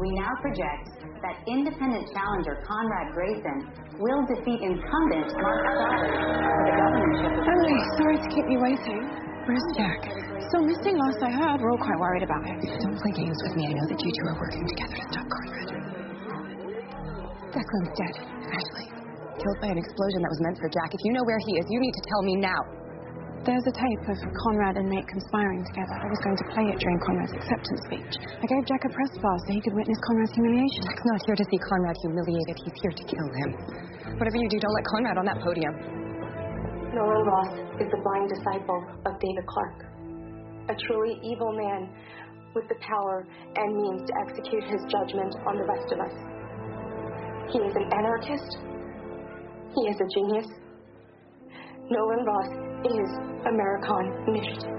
we now project that independent challenger Conrad Grayson will defeat incumbent Mark Stoddard for the governorship of Emily, sorry to keep you waiting. Where's Jack? Still missing last I heard. We're all quite worried about him. Don't play games with me. I know that you two are working together to stop Conrad. Declan's dead, Ashley. Killed by an explosion that was meant for Jack. If you know where he is, you need to tell me now. There's a tape of Conrad and Nate conspiring together. I was going to play it during Conrad's acceptance speech. I gave Jack a press pass so he could witness Conrad's humiliation. Jack's not here to see Conrad humiliated. He's here to kill him. Whatever you do, don't let Conrad on that podium. Nolan Ross is the blind disciple of David Clark, a truly evil man with the power and means to execute his judgment on the rest of us. He is an anarchist. He is a genius. Nolan Ross is American Nicht.